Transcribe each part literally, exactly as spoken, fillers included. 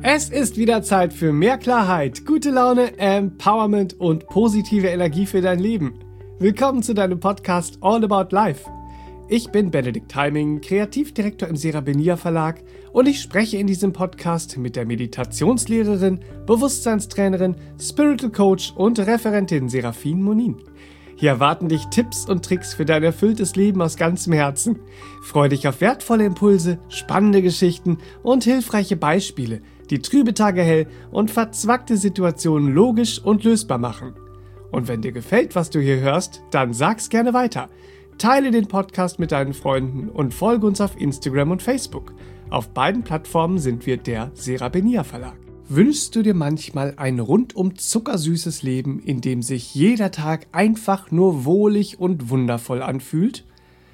Es ist wieder Zeit für mehr Klarheit, gute Laune, Empowerment und positive Energie für dein Leben. Willkommen zu deinem Podcast All About Life. Ich bin Benedikt Heiming, Kreativdirektor im Serabenia Verlag und ich spreche in diesem Podcast mit der Meditationslehrerin, Bewusstseinstrainerin, Spiritual Coach und Referentin Serafin Monin. Hier erwarten dich Tipps und Tricks für dein erfülltes Leben aus ganzem Herzen. Freu dich auf wertvolle Impulse, spannende Geschichten und hilfreiche Beispiele, die trübe Tage hell und verzwackte Situationen logisch und lösbar machen. Und wenn dir gefällt, was du hier hörst, dann sag's gerne weiter. Teile den Podcast mit deinen Freunden und folge uns auf Instagram und Facebook. Auf beiden Plattformen sind wir der Serabenia Verlag. Wünschst du dir manchmal ein rundum zuckersüßes Leben, in dem sich jeder Tag einfach nur wohlig und wundervoll anfühlt?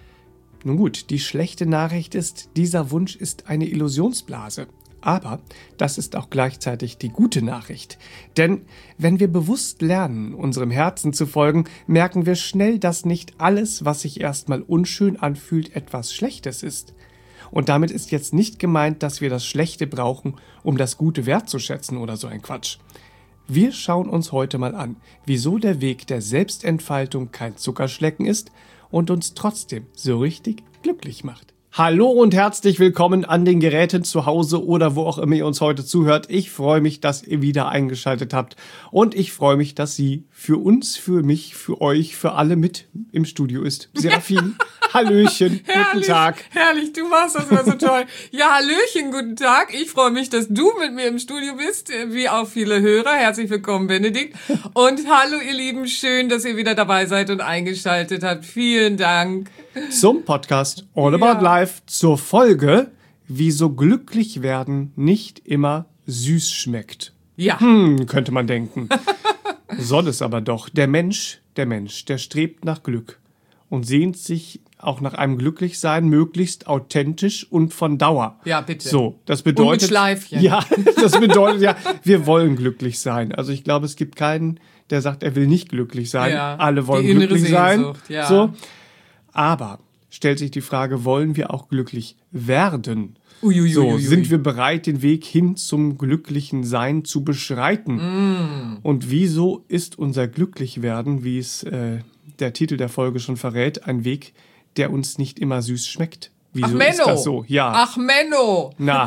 Nun gut, die schlechte Nachricht ist, dieser Wunsch ist eine Illusionsblase. Aber das ist auch gleichzeitig die gute Nachricht. Denn wenn wir bewusst lernen, unserem Herzen zu folgen, merken wir schnell, dass nicht alles, was sich erstmal unschön anfühlt, etwas Schlechtes ist. Und damit ist jetzt nicht gemeint, dass wir das Schlechte brauchen, um das Gute wertzuschätzen oder so ein Quatsch. Wir schauen uns heute mal an, wieso der Weg der Selbstentfaltung kein Zuckerschlecken ist und uns trotzdem so richtig glücklich macht. Hallo und herzlich willkommen an den Geräten zu Hause oder wo auch immer ihr uns heute zuhört. Ich freue mich, dass ihr wieder eingeschaltet habt und ich freue mich, dass sie für uns, für mich, für euch, für alle mit im Studio ist. Serafin, Hallöchen, herrlich, guten Tag. Herrlich, du machst das immer so toll. Ja, Hallöchen, guten Tag. Ich freue mich, dass du mit mir im Studio bist, wie auch viele Hörer. Herzlich willkommen, Benedikt. Und hallo, ihr Lieben, schön, dass ihr wieder dabei seid und eingeschaltet habt. Vielen Dank. Zum Podcast All About ja. Life zur Folge, wieso glücklich werden nicht immer süß schmeckt. Ja. Hm, könnte man denken. Soll es aber doch. Der Mensch, der Mensch, der strebt nach Glück und sehnt sich auch nach einem Glücklichsein, möglichst authentisch und von Dauer. Ja, bitte. So, das bedeutet. Und mit Schleifchen. Ja, das bedeutet ja, wir wollen glücklich sein. Also ich glaube, es gibt keinen, der sagt, er will nicht glücklich sein. Ja, alle wollen die innere glücklich sein. Ja. So. Aber stellt sich die Frage, wollen wir auch glücklich werden? Uiuiui. So, sind wir bereit, den Weg hin zum glücklichen Sein zu beschreiten? Mm. Und wieso ist unser Glücklichwerden, wie es äh, der Titel der Folge schon verrät, ein Weg, der uns nicht immer süß schmeckt? Wieso Ach, Menno. ist das so? Ja. Ach, Menno. Na,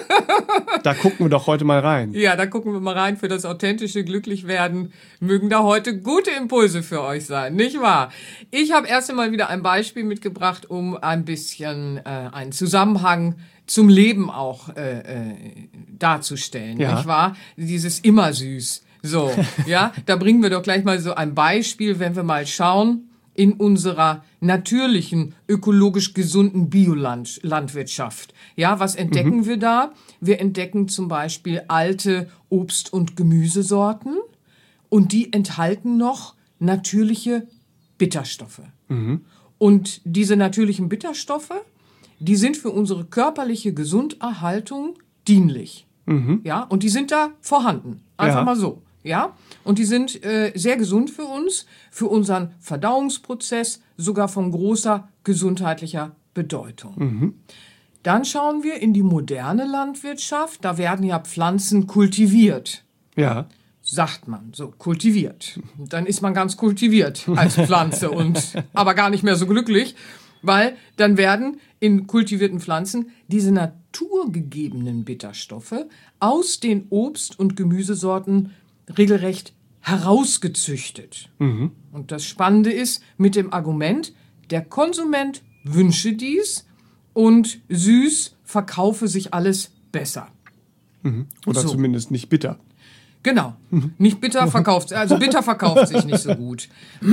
da gucken wir doch heute mal rein. Ja, da gucken wir mal rein für das authentische Glücklichwerden. Mögen da heute gute Impulse für euch sein, nicht wahr? Ich habe erst einmal wieder ein Beispiel mitgebracht, um ein bisschen äh, einen Zusammenhang zum Leben auch äh, äh, darzustellen, ja. nicht wahr? Dieses immer süß. So, ja, da bringen wir doch gleich mal so ein Beispiel, wenn wir mal schauen, in unserer natürlichen, ökologisch gesunden Biolandwirtschaft. Ja, was entdecken mhm. wir da? Wir entdecken zum Beispiel alte Obst- und Gemüsesorten und die enthalten noch natürliche Bitterstoffe. Mhm. Und diese natürlichen Bitterstoffe, die sind für unsere körperliche Gesunderhaltung dienlich. Mhm. Ja, und die sind da vorhanden. Einfach ja. mal so. Ja, und die sind äh, sehr gesund für uns, für unseren Verdauungsprozess, sogar von großer gesundheitlicher Bedeutung. Mhm. Dann schauen wir in die moderne Landwirtschaft. Da werden ja Pflanzen kultiviert. Ja. Sagt man, so kultiviert. Dann ist man ganz kultiviert als Pflanze und aber gar nicht mehr so glücklich, weil dann werden in kultivierten Pflanzen diese naturgegebenen Bitterstoffe aus den Obst- und Gemüsesorten regelrecht herausgezüchtet. Mhm. Und das Spannende ist mit dem Argument, der Konsument wünsche dies und süß verkaufe sich alles besser. Mhm. Oder so. Zumindest nicht bitter. Genau, nicht bitter verkauft, also bitter verkauft sich nicht so gut.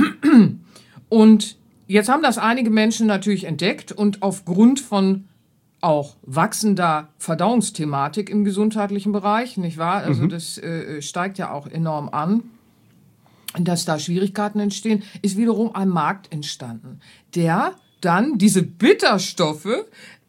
Und jetzt haben das einige Menschen natürlich entdeckt und aufgrund von auch wachsender Verdauungsthematik im gesundheitlichen Bereich, nicht wahr? Also mhm. das äh, steigt ja auch enorm an, dass da Schwierigkeiten entstehen, ist wiederum ein Markt entstanden, der dann diese Bitterstoffe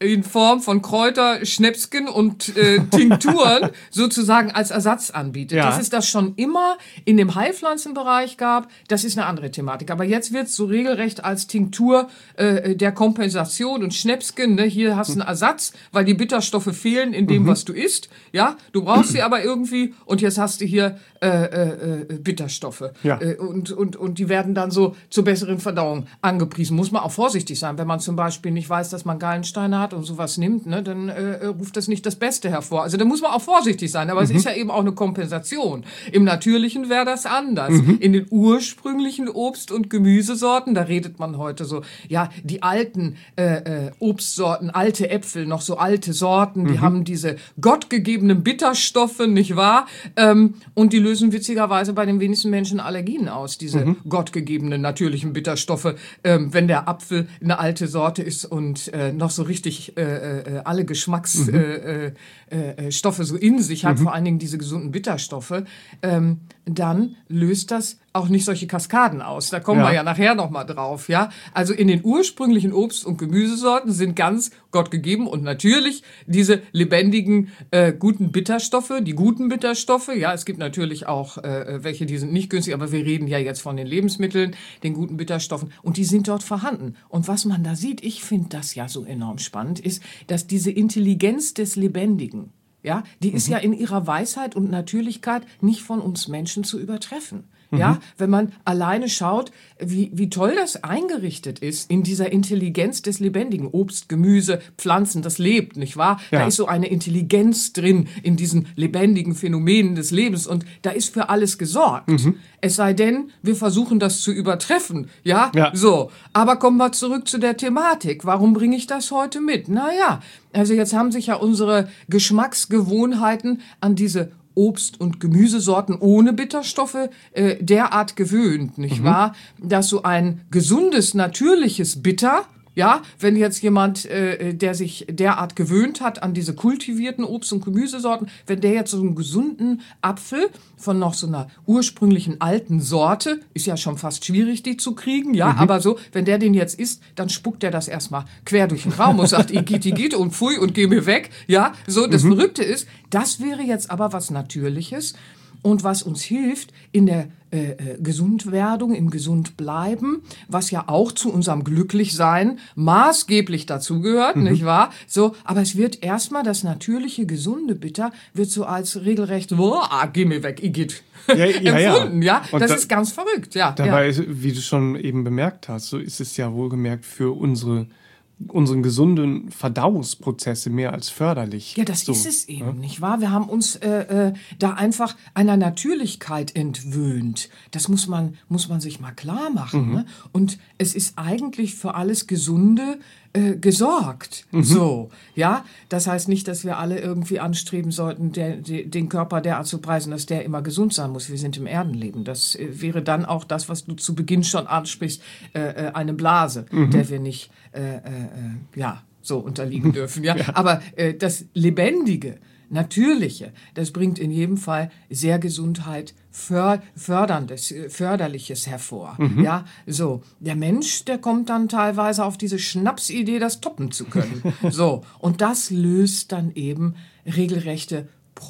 in Form von Kräuter, Schnäpsken und äh, Tinkturen sozusagen als Ersatz anbietet. Ja. Dass es das schon immer in dem Heilpflanzenbereich gab, das ist eine andere Thematik. Aber jetzt wird es so regelrecht als Tinktur äh, der Kompensation und Schnäpsken. Ne? Hier hast du einen Ersatz, weil die Bitterstoffe fehlen in dem, mhm. was du isst. Ja, du brauchst sie aber irgendwie und jetzt hast du hier äh, äh, Bitterstoffe. Ja. Äh, und, und, und die werden dann so zur besseren Verdauung angepriesen. Muss man auch vorsichtig sein. Wenn man zum Beispiel nicht weiß, dass man Gallensteine hat und sowas nimmt, ne, dann äh, ruft das nicht das Beste hervor. Also da muss man auch vorsichtig sein. Aber mhm. es ist ja eben auch eine Kompensation. Im Natürlichen wäre das anders. Mhm. In den ursprünglichen Obst- und Gemüsesorten, da redet man heute so, ja, die alten äh, äh, Obstsorten, alte Äpfel, noch so alte Sorten, die mhm. haben diese gottgegebenen Bitterstoffe, nicht wahr? Ähm, und die lösen witzigerweise bei den wenigsten Menschen Allergien aus, diese mhm. gottgegegebenen natürlichen Bitterstoffe. Ähm, wenn der Apfel eine alte Sorte ist und äh, noch so richtig äh, äh, alle Geschmacksstoffe mhm. äh, äh, Stoffe so in sich hat, mhm. vor allen Dingen diese gesunden Bitterstoffe, ähm, dann löst das auch nicht solche Kaskaden aus. Da kommen ja. wir ja nachher noch mal drauf, ja. Also in den ursprünglichen Obst- und Gemüsesorten sind ganz Gott gegeben und natürlich diese lebendigen, äh, guten Bitterstoffe, die guten Bitterstoffe. Ja, es gibt natürlich auch äh, welche, die sind nicht günstig, aber wir reden ja jetzt von den Lebensmitteln, den guten Bitterstoffen und die sind dort vorhanden. Und was man da sieht, ich finde das ja so enorm spannend, ist, dass diese Intelligenz des Lebendigen, ja, die ist mhm. ja in ihrer Weisheit und Natürlichkeit nicht von uns Menschen zu übertreffen. Mhm. Ja, wenn man alleine schaut, wie, wie toll das eingerichtet ist in dieser Intelligenz des Lebendigen. Obst, Gemüse, Pflanzen, das lebt, nicht wahr? Ja. Da ist so eine Intelligenz drin in diesen lebendigen Phänomenen des Lebens und da ist für alles gesorgt. Mhm. Es sei denn, wir versuchen das zu übertreffen, ja? ja? So, aber kommen wir zurück zu der Thematik. Warum bringe ich das heute mit? Naja, also jetzt haben sich ja unsere Geschmacksgewohnheiten an diese Obst- und Gemüsesorten ohne Bitterstoffe äh, derart gewöhnt, nicht mhm. wahr? Dass so ein gesundes, natürliches Bitter, ja, wenn jetzt jemand, äh, der sich derart gewöhnt hat an diese kultivierten Obst- und Gemüsesorten, wenn der jetzt so einen gesunden Apfel von noch so einer ursprünglichen alten Sorte, ist ja schon fast schwierig, die zu kriegen, ja, mhm. aber so, wenn der den jetzt isst, dann spuckt der das erstmal quer durch den Raum und sagt, Igitt, Igitt und pfui und geh mir weg, ja, so, das mhm. Verrückte ist, das wäre jetzt aber was Natürliches und was uns hilft in der äh, Gesundwerdung, im Gesundbleiben, was ja auch zu unserem Glücklichsein maßgeblich dazugehört, mhm. nicht wahr? So, aber es wird erstmal das natürliche, gesunde Bitter wird so als regelrecht, boah, geh mir weg, Igitt, ja, ja, empfunden, ja. ja? Das da, ist ganz verrückt, ja. Dabei, ja. wie du schon eben bemerkt hast, so ist es ja wohlgemerkt für unsere unseren gesunden Verdauungsprozesse mehr als förderlich. Ja, das so, ist es eben, ja? nicht wahr? Wir haben uns äh, äh, da einfach einer Natürlichkeit entwöhnt. Das muss man, muss man sich mal klar machen. Mhm. Ne? Und es ist eigentlich für alles Gesunde äh, gesorgt. Mhm. So, ja. Das heißt nicht, dass wir alle irgendwie anstreben sollten, der, der, den Körper derart zu preisen, dass der immer gesund sein muss. Wir sind im Erdenleben. Das äh, wäre dann auch das, was du zu Beginn schon ansprichst, äh, eine Blase, mhm. der wir nicht Äh, äh, ja, so unterliegen dürfen. Ja? ja. Aber äh, das Lebendige, Natürliche, das bringt in jedem Fall sehr Gesundheit för- förderndes, Förderliches hervor. Mhm. Ja, so. Der Mensch, der kommt dann teilweise auf diese Schnapsidee, das toppen zu können. So. Und das löst dann eben regelrechte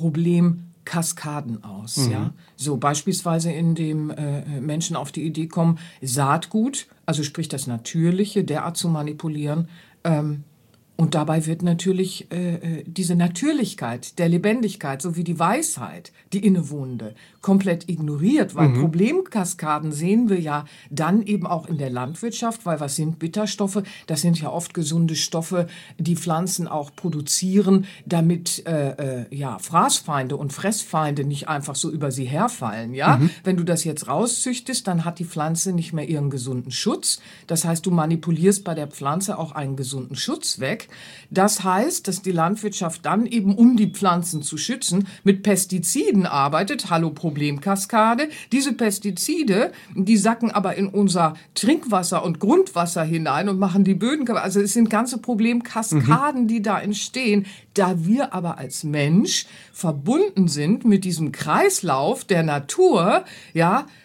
Problemkaskaden aus. Mhm. Ja? So, beispielsweise indem äh, Menschen auf die Idee kommen, Saatgut, also sprich das Natürliche, derart zu manipulieren. Ähm, und dabei wird natürlich äh, diese Natürlichkeit der Lebendigkeit sowie die Weisheit, die innewohnende, komplett ignoriert. Weil mhm. Problemkaskaden sehen wir ja dann eben auch in der Landwirtschaft, weil was sind Bitterstoffe? Das sind ja oft gesunde Stoffe, die Pflanzen auch produzieren, damit äh, äh, ja, Fraßfeinde und Fressfeinde nicht einfach so über sie herfallen. Ja? Mhm. Wenn du das jetzt rauszüchtest, dann hat die Pflanze nicht mehr ihren gesunden Schutz. Das heißt, du manipulierst bei der Pflanze auch einen gesunden Schutz weg. Das heißt, dass die Landwirtschaft dann eben, um die Pflanzen zu schützen, mit Pestiziden arbeitet. Hallo Problemkaskade. Diese Pestizide, die sacken aber in unser Trinkwasser und Grundwasser hinein und machen die Böden kaputt. Also es sind ganze Problemkaskaden, mhm. die da entstehen. Da wir aber als Mensch verbunden sind mit diesem Kreislauf der Natur, ja,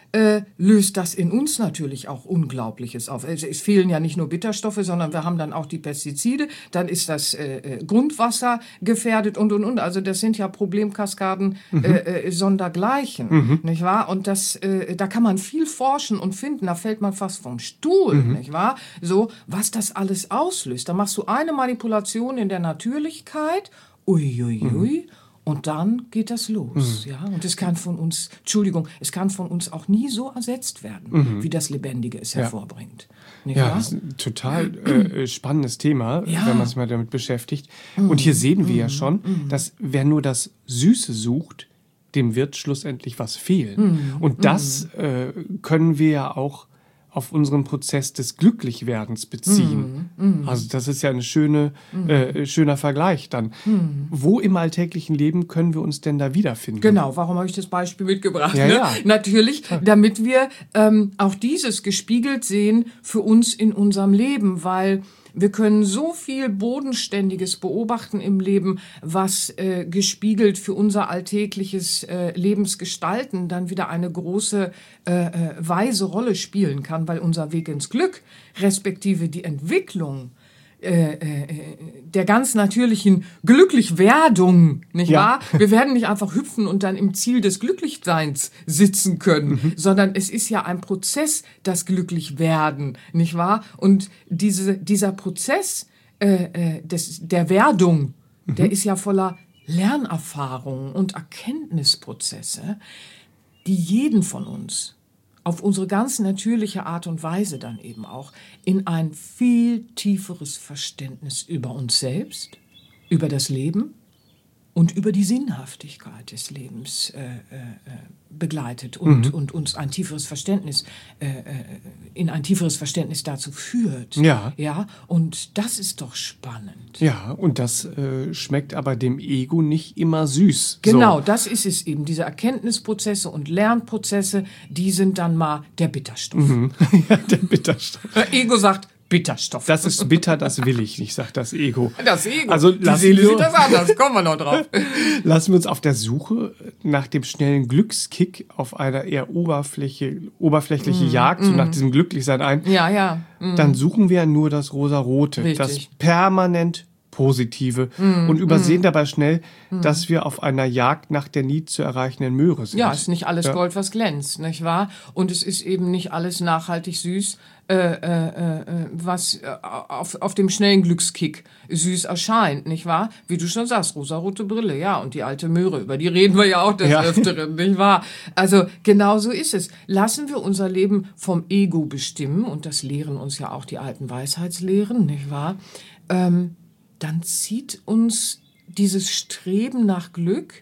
äh, löst das in uns natürlich auch Unglaubliches auf. Es, es fehlen ja nicht nur Bitterstoffe, sondern wir haben dann auch die Pestizide, dann ist das äh, Grundwasser gefährdet und, und, und. Also das sind ja Problemkaskaden mhm. äh, sondergleichen, mhm. nicht wahr? Und das, äh, da kann man viel forschen und finden, da fällt man fast vom Stuhl, mhm. nicht wahr? So, was das alles auslöst. Da machst du eine Manipulation in der Natürlichkeit, uiuiui, ui, ui, mhm. und dann geht das los. Mhm. Ja? Und es kann von uns, Entschuldigung, es kann von uns auch nie so ersetzt werden, mhm. wie das Lebendige es ja. hervorbringt. Nicht ja, wahr? das ist ein total äh, spannendes Thema, ja. wenn man sich mal damit beschäftigt. Mhm. Und hier sehen wir mhm. ja schon, mhm. dass wer nur das Süße sucht, dem wird schlussendlich was fehlen. Mhm. Und das äh, können wir ja auch auf unseren Prozess des Glücklichwerdens beziehen. Mm, mm. Also das ist ja ein schöne, mm. äh, schöner Vergleich dann. Mm. Wo im alltäglichen Leben können wir uns denn da wiederfinden? Genau, warum habe ich das Beispiel mitgebracht? Ja, ne? ja. Natürlich, damit wir ähm, auch dieses gespiegelt sehen für uns in unserem Leben, weil wir können so viel Bodenständiges beobachten im Leben, was äh, gespiegelt für unser alltägliches äh, Lebensgestalten dann wieder eine große, äh, äh, weise Rolle spielen kann, weil unser Weg ins Glück, respektive die Entwicklung äh, äh, der ganz natürlichen Glücklichwerdung, nicht ja. wahr? Wir werden nicht einfach hüpfen und dann im Ziel des Glücklichseins sitzen können, mhm. sondern es ist ja ein Prozess, das Glücklichwerden, nicht wahr? Und diese, dieser Prozess äh, äh, des, der Werdung, mhm. der ist ja voller Lernerfahrungen und Erkenntnisprozesse, die jeden von uns auf unsere ganz natürliche Art und Weise dann eben auch in ein viel tieferes Verständnis über uns selbst, über das Leben und über die Sinnhaftigkeit des Lebens äh, äh, begleitet und, mhm. und uns ein tieferes Verständnis, äh, in ein tieferes Verständnis dazu führt. Ja. Ja, und das ist doch spannend. Ja, und das äh, schmeckt aber dem Ego nicht immer süß. Genau, so. Das ist es eben. Diese Erkenntnisprozesse und Lernprozesse, die sind dann mal der Bitterstoff. Mhm. Ja, der Bitterstoff. Ego sagt, Bitterstoff. Das ist bitter, das will ich nicht, sagt das Ego. Das Ego. Also die Seele sieht das anders, kommen wir noch drauf. Lassen wir uns auf der Suche nach dem schnellen Glückskick auf einer eher Oberfläche, oberflächliche mm, Jagd, so mm. nach diesem Glücklichsein ein. Ja, ja. Mm. Dann suchen wir nur das Rosarote, das permanent Positive mm, und übersehen mm. dabei schnell, mm. dass wir auf einer Jagd nach der nie zu erreichenden Möhre sind. Ja, es ist nicht alles ja. Gold, was glänzt, nicht wahr? Und es ist eben nicht alles nachhaltig süß, Äh, äh, äh, was äh, auf, auf dem schnellen Glückskick süß erscheint, nicht wahr? Wie du schon sagst, rosarote Brille, ja, und die alte Möhre, über die reden wir ja auch des ja. Öfteren, nicht wahr? Also genau so ist es. Lassen wir unser Leben vom Ego bestimmen, und das lehren uns ja auch die alten Weisheitslehren, nicht wahr? Ähm, dann zieht uns dieses Streben nach Glück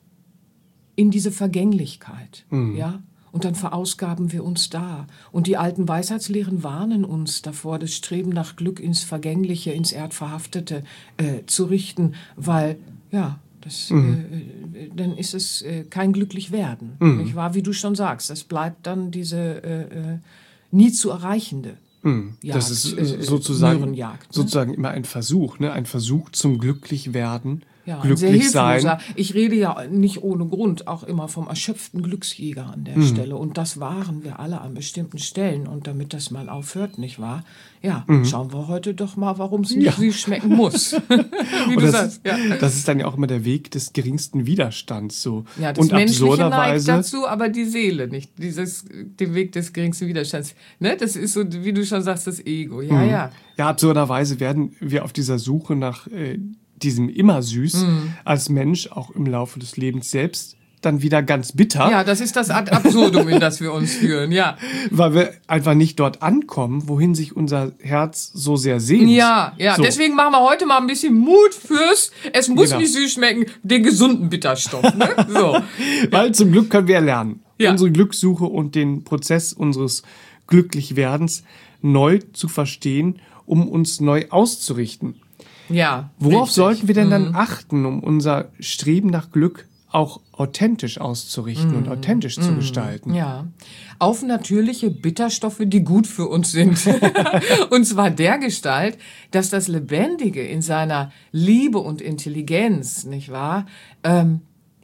in diese Vergänglichkeit, mhm. ja? Und dann verausgaben wir uns da. Und die alten Weisheitslehren warnen uns davor, das Streben nach Glück ins Vergängliche, ins Erdverhaftete äh, zu richten, weil, ja, das, mhm. äh, dann ist es äh, kein Glücklichwerden. Mhm. Nicht wahr? Wie du schon sagst, das bleibt dann diese äh, äh, nie zu erreichende mhm. Jagd, das ist äh, sozusagen, Möhrenjagd, ne? sozusagen immer ein Versuch, ne? Ein Versuch zum Glücklichwerden. Ja, glücklich sein. Ich rede ja nicht ohne Grund auch immer vom erschöpften Glücksjäger an der mhm. Stelle. Und das waren wir alle an bestimmten Stellen. Und damit das mal aufhört, nicht wahr? Ja, mhm. schauen wir heute doch mal, warum es nicht ja. süß schmecken muss. Wie du das, sagst. Ja. Das ist dann ja auch immer der Weg des geringsten Widerstands. So. Ja, das und Menschliche neigt dazu, aber die Seele nicht. Dieses, den Weg des geringsten Widerstands. Ne? Das ist so, wie du schon sagst, das Ego. Ja, mhm. ja. Ja, absurderweise werden wir auf dieser Suche nach äh, diesem immer süß mm. als Mensch auch im Laufe des Lebens selbst dann wieder ganz bitter. Ja, das ist das Ad absurdum, in das wir uns führen, ja. Weil wir einfach nicht dort ankommen, wohin sich unser Herz so sehr sehnt. Ja, ja. So. Deswegen machen wir heute mal ein bisschen Mut fürs, es muss genau. nicht süß schmecken, den gesunden Bitterstoff. Ne? So. Weil zum Glück können wir lernen, ja. unsere Glückssuche und den Prozess unseres Glücklichwerdens neu zu verstehen, um uns neu auszurichten. Ja. Worauf richtig. sollten wir denn dann mhm. achten, um unser Streben nach Glück auch authentisch auszurichten mhm. und authentisch mhm. zu gestalten? Ja, auf natürliche Bitterstoffe, die gut für uns sind. Und zwar dergestalt, dass das Lebendige in seiner Liebe und Intelligenz, nicht wahr, ähm,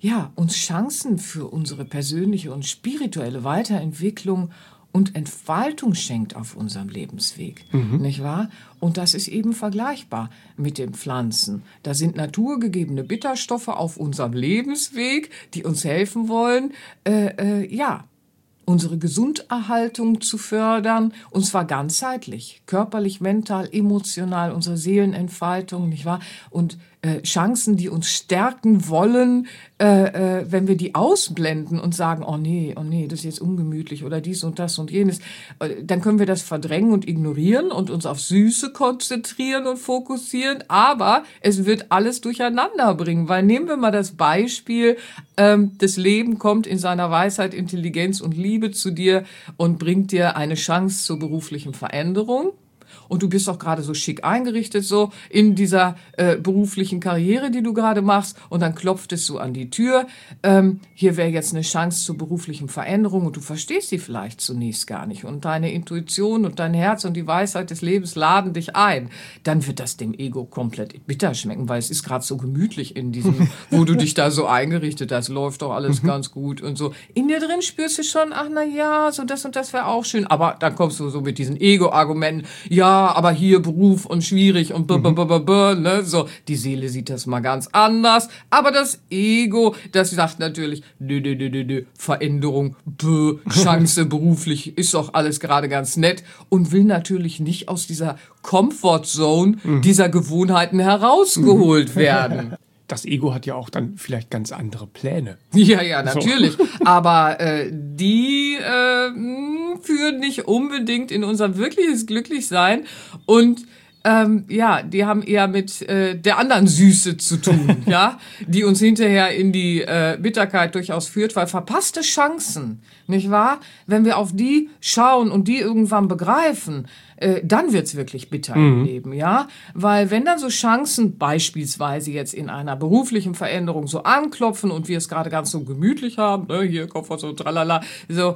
ja, uns Chancen für unsere persönliche und spirituelle Weiterentwicklung und Entfaltung schenkt auf unserem Lebensweg, mhm. nicht wahr? Und das ist eben vergleichbar mit den Pflanzen. Da sind naturgegebene Bitterstoffe auf unserem Lebensweg, die uns helfen wollen, äh, äh, ja, unsere Gesunderhaltung zu fördern, und zwar ganzheitlich, körperlich, mental, emotional, unsere Seelenentfaltung, nicht wahr? Und äh, Chancen, die uns stärken wollen, äh, äh, wenn wir die ausblenden und sagen, oh nee, oh nee, das ist jetzt ungemütlich oder dies und das und jenes, äh, dann können wir das verdrängen und ignorieren und uns auf Süße konzentrieren und fokussieren, aber es wird alles durcheinander bringen, weil nehmen wir mal das Beispiel, ähm, das Leben kommt in seiner Weisheit, Intelligenz und Liebe zu dir und bringt dir eine Chance zur beruflichen Veränderung. Und du bist auch gerade so schick eingerichtet, so in dieser äh, beruflichen Karriere, die du gerade machst. Und dann klopft es so an die Tür. Ähm, hier wäre jetzt eine Chance zur beruflichen Veränderung. Und du verstehst sie vielleicht zunächst gar nicht. Und deine Intuition und dein Herz und die Weisheit des Lebens laden dich ein. Dann wird das dem Ego komplett bitter schmecken, weil es ist gerade so gemütlich in diesem, wo du dich da so eingerichtet hast. Läuft doch alles ganz gut und so. In dir drin spürst du schon, ach na ja, so das und das wäre auch schön. Aber dann kommst du so mit diesen Ego-Argumenten. Ja, aber hier Beruf und schwierig und b -b -b -b -b, ne, so. Die Seele sieht das mal ganz anders, aber das Ego, das sagt natürlich, nö, nö, nö, nö, nö, Veränderung, b, Chance beruflich, ist doch alles gerade ganz nett und will natürlich nicht aus dieser Comfortzone mhm. dieser Gewohnheiten herausgeholt werden. Das Ego hat ja auch dann vielleicht ganz andere Pläne. Ja, ja, natürlich. So. Aber äh, die äh, führen nicht unbedingt in unser wirkliches Glücklichsein. Und ähm, ja, die haben eher mit äh, der anderen Süße zu tun, ja, die uns hinterher in die äh, Bitterkeit durchaus führt, weil verpasste Chancen, nicht wahr? Wenn wir auf die schauen und die irgendwann begreifen, äh, dann wird's wirklich bitter mhm. im Leben, ja, weil wenn dann so Chancen beispielsweise jetzt in einer beruflichen Veränderung so anklopfen und wir es gerade ganz so gemütlich haben, ne, hier Koffer so tralala, so,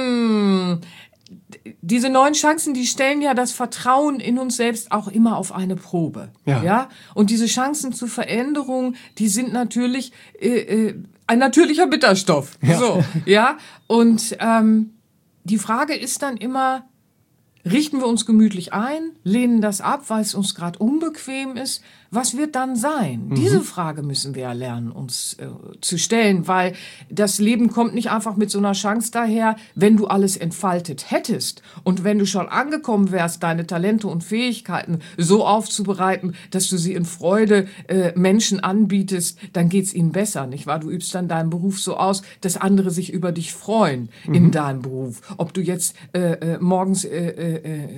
hm, diese neuen Chancen, die stellen ja das Vertrauen in uns selbst auch immer auf eine Probe. Ja. ja? Und diese Chancen zur Veränderung, die sind natürlich äh, äh, ein natürlicher Bitterstoff. Ja. So, ja? Und ähm, die Frage ist dann immer, richten wir uns gemütlich ein, lehnen das ab, weil es uns gerade unbequem ist? Was wird dann sein? Mhm. Diese Frage müssen wir ja lernen, uns äh, zu stellen, weil das Leben kommt nicht einfach mit so einer Chance daher, wenn du alles entfaltet hättest und wenn du schon angekommen wärst, deine Talente und Fähigkeiten so aufzubereiten, dass du sie in Freude äh, Menschen anbietest, dann geht's ihnen besser, nicht wahr? Du übst dann deinen Beruf so aus, dass andere sich über dich freuen mhm. in deinem Beruf. Ob du jetzt äh, äh, morgens äh, äh, äh,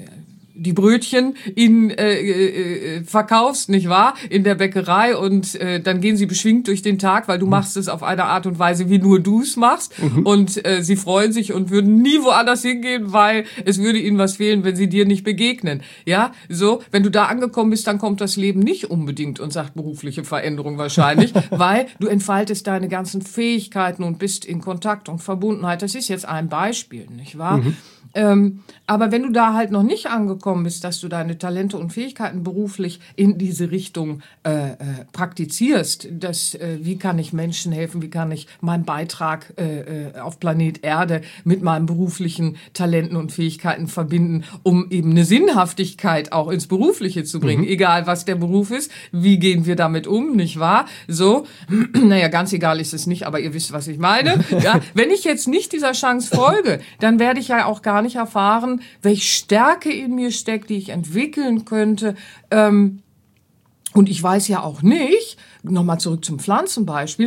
die Brötchen in äh, äh, verkaufst, nicht wahr? In der Bäckerei und äh, dann gehen sie beschwingt durch den Tag, weil du mhm. machst es auf eine Art und Weise, wie nur du es machst mhm. und äh, sie freuen sich und würden nie woanders hingehen, weil es würde ihnen was fehlen, wenn sie dir nicht begegnen. Ja, so, wenn du da angekommen bist, dann kommt das Leben nicht unbedingt und sagt berufliche Veränderung wahrscheinlich, weil du entfaltest deine ganzen Fähigkeiten und bist in Kontakt und Verbundenheit. Das ist jetzt ein Beispiel, nicht wahr? Mhm. Ähm, aber wenn du da halt noch nicht angekommen bist, dass du deine Talente und Fähigkeiten beruflich in diese Richtung äh, äh, praktizierst, dass, äh, wie kann ich Menschen helfen, wie kann ich meinen Beitrag äh, äh, auf Planet Erde mit meinen beruflichen Talenten und Fähigkeiten verbinden, um eben eine Sinnhaftigkeit auch ins Berufliche zu bringen, mhm. egal was der Beruf ist, wie gehen wir damit um, nicht wahr? So, naja, ganz egal ist es nicht, aber ihr wisst, was ich meine. Ja, wenn ich jetzt nicht dieser Chance folge, dann werde ich ja auch gar nicht erfahren, welche Stärke in mir steckt, die ich entwickeln könnte. Ähm, und ich weiß ja auch nicht, nochmal zurück zum Pflanzenbeispiel,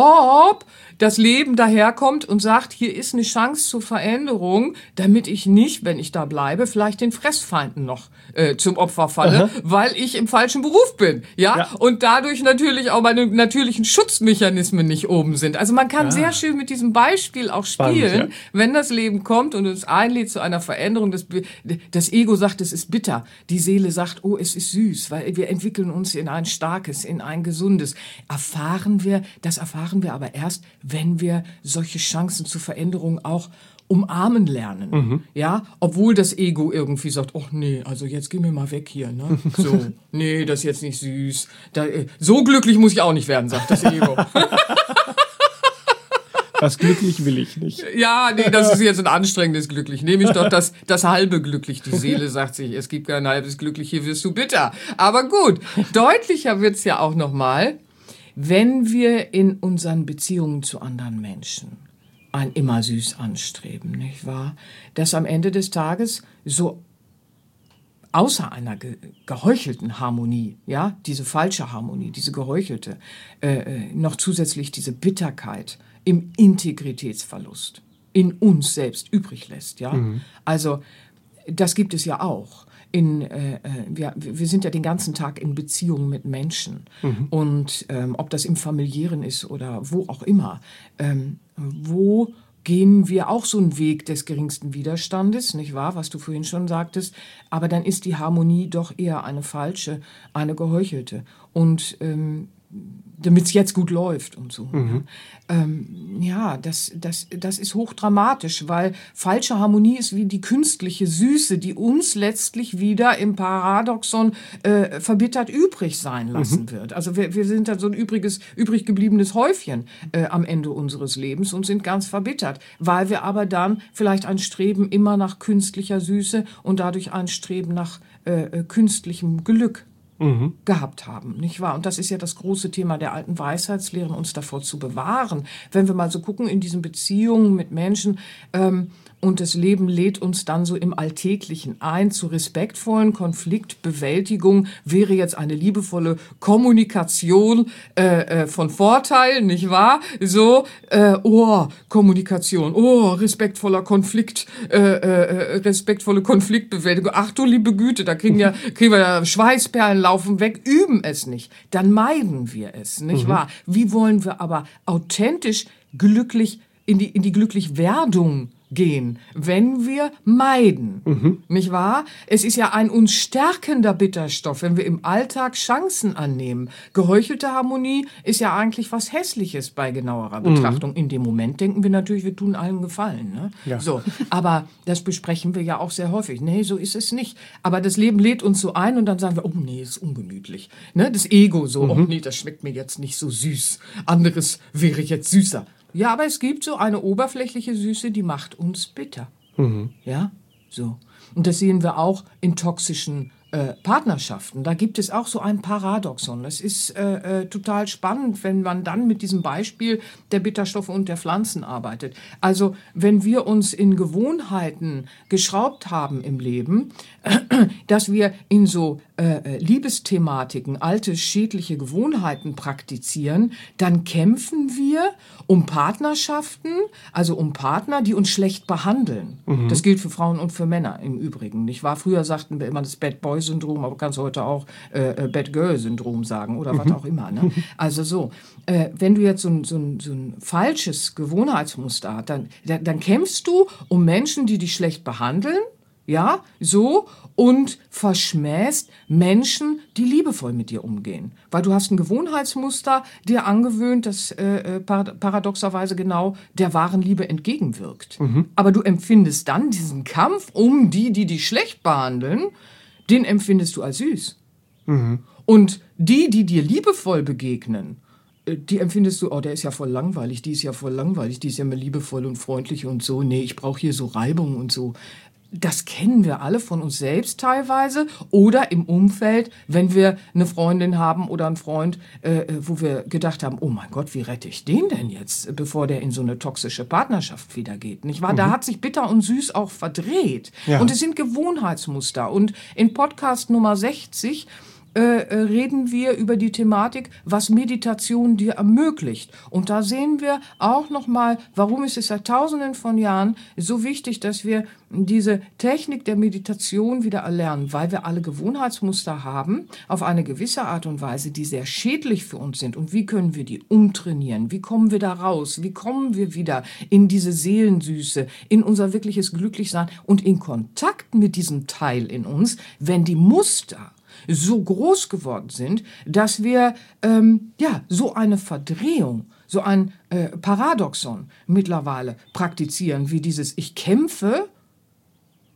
ob das Leben daherkommt und sagt, hier ist eine Chance zur Veränderung, damit ich nicht, wenn ich da bleibe, vielleicht den Fressfeinden noch äh, zum Opfer falle, Aha. weil ich im falschen Beruf bin. Ja? ja, und dadurch natürlich auch meine natürlichen Schutzmechanismen nicht oben sind. Also man kann ja. sehr schön mit diesem Beispiel auch spielen, Spannend, ja. wenn das Leben kommt und uns einlädt zu einer Veränderung. Das, das Ego sagt, es ist bitter. Die Seele sagt, oh, es ist süß, weil wir entwickeln uns in ein starkes, in ein gesundes. Erfahren wir, das erfahren wir aber erst, wenn wir solche Chancen zur Veränderung auch umarmen lernen. Mhm. Ja, obwohl das Ego irgendwie sagt, oh nee, also jetzt geh mir mal weg hier, ne? So, nee, das ist jetzt nicht süß. Da, so glücklich muss ich auch nicht werden, sagt das Ego. Das glücklich will ich nicht. Ja, nee, das ist jetzt ein anstrengendes Glücklich. Nehme ich doch das, das halbe Glücklich. Die Seele sagt sich, es gibt kein halbes Glücklich, hier wirst du bitter. Aber gut, deutlicher wird's ja auch nochmal, wenn wir in unseren Beziehungen zu anderen Menschen ein immer süß anstreben, nicht wahr? Dass am Ende des Tages so außer einer ge geheuchelten Harmonie, ja, diese falsche Harmonie, diese geheuchelte, äh, noch zusätzlich diese Bitterkeit im Integritätsverlust in uns selbst übrig lässt, ja. Mhm. Also das gibt es ja auch. In, äh, wir, wir sind ja den ganzen Tag in Beziehungen mit Menschen. Mhm. Und ähm, ob das im Familiären ist oder wo auch immer, ähm, wo gehen wir auch so einen Weg des geringsten Widerstandes, nicht wahr, was du vorhin schon sagtest, aber dann ist die Harmonie doch eher eine falsche, eine geheuchelte. Und ähm, damit es jetzt gut läuft und so. Mhm. Ähm, ja, das, das, das ist hochdramatisch, weil falsche Harmonie ist wie die künstliche Süße, die uns letztlich wieder im Paradoxon äh, verbittert übrig sein lassen mhm. wird. Also wir, wir sind dann so ein übriges, übrig gebliebenes Häufchen äh, am Ende unseres Lebens und sind ganz verbittert, weil wir aber dann vielleicht ein Streben immer nach künstlicher Süße und dadurch ein Streben nach äh, künstlichem Glück Mhm. gehabt haben, nicht wahr? Und das ist ja das große Thema der alten Weisheitslehren, uns davor zu bewahren. Wenn wir mal so gucken in diesen Beziehungen mit Menschen, ähm, und das Leben lädt uns dann so im Alltäglichen ein zu respektvollen Konfliktbewältigung, wäre jetzt eine liebevolle Kommunikation äh, äh, von Vorteil, nicht wahr? So, äh, oh, Kommunikation, oh, respektvoller Konflikt, äh, äh, respektvolle Konfliktbewältigung. Ach du liebe Güte, da kriegen, ja, kriegen wir ja Schweißperlen laufen weg, üben es nicht. Dann meiden wir es, nicht mhm. wahr? Wie wollen wir aber authentisch glücklich in die, in die Glücklichwerdung gehen, wenn wir meiden, mhm. nicht wahr? Es ist ja ein uns stärkender Bitterstoff, wenn wir im Alltag Chancen annehmen. Geheuchelte Harmonie ist ja eigentlich was Hässliches bei genauerer Betrachtung. Mhm. In dem Moment denken wir natürlich, wir tun allen Gefallen. Ne? Ja. So, aber das besprechen wir ja auch sehr häufig. Nee, so ist es nicht. Aber das Leben lädt uns so ein und dann sagen wir, oh nee, ist ungemütlich. Ne? Das Ego so, mhm. oh nee, das schmeckt mir jetzt nicht so süß. Anderes wäre jetzt süßer. Ja, aber es gibt so eine oberflächliche Süße, die macht uns bitter. Mhm. Ja, so. Und das sehen wir auch in toxischen äh, Partnerschaften. Da gibt es auch so ein Paradoxon. Das ist äh, äh, total spannend, wenn man dann mit diesem Beispiel der Bitterstoffe und der Pflanzen arbeitet. Also, wenn wir uns in Gewohnheiten geschraubt haben im Leben, äh, dass wir in so äh, Liebesthematiken alte schädliche Gewohnheiten praktizieren, dann kämpfen wir um Partnerschaften, also um Partner, die uns schlecht behandeln. Mhm. Das gilt für Frauen und für Männer im Übrigen. Nicht wahr? Früher sagten wir immer das Bad Boy Syndrom, aber kannst du heute auch äh, Bad Girl Syndrom sagen oder mhm. was auch immer. Ne? Also so, äh, wenn du jetzt so ein, so ein, so ein falsches Gewohnheitsmuster hast, dann, dann, dann kämpfst du um Menschen, die dich schlecht behandeln, ja, so, und verschmähst Menschen, die liebevoll mit dir umgehen. Weil du hast ein Gewohnheitsmuster dir angewöhnt, das äh, paradoxerweise genau der wahren Liebe entgegenwirkt. Mhm. Aber du empfindest dann diesen Kampf um die, die dich schlecht behandeln, den empfindest du als süß. Mhm. Und die, die dir liebevoll begegnen, die empfindest du, oh, der ist ja voll langweilig, die ist ja voll langweilig, die ist ja immer liebevoll und freundlich und so. Nee, ich brauche hier so Reibung und so. Das kennen wir alle von uns selbst teilweise oder im Umfeld, wenn wir eine Freundin haben oder einen Freund, äh, wo wir gedacht haben, oh mein Gott, wie rette ich den denn jetzt, bevor der in so eine toxische Partnerschaft wieder geht, nicht wahr? Mhm. Da hat sich bitter und süß auch verdreht. Ja. Und es sind Gewohnheitsmuster. Und in Podcast Nummer sechzig Äh, reden wir über die Thematik, was Meditation dir ermöglicht. Und da sehen wir auch nochmal, warum ist es seit Tausenden von Jahren so wichtig, dass wir diese Technik der Meditation wieder erlernen, weil wir alle Gewohnheitsmuster haben, auf eine gewisse Art und Weise, die sehr schädlich für uns sind. Und wie können wir die umtrainieren? Wie kommen wir da raus? Wie kommen wir wieder in diese Seelensüße, in unser wirkliches Glücklichsein und in Kontakt mit diesem Teil in uns, wenn die Muster so groß geworden sind, dass wir ähm, ja so eine Verdrehung, so ein äh, Paradoxon mittlerweile praktizieren, wie dieses Ich kämpfe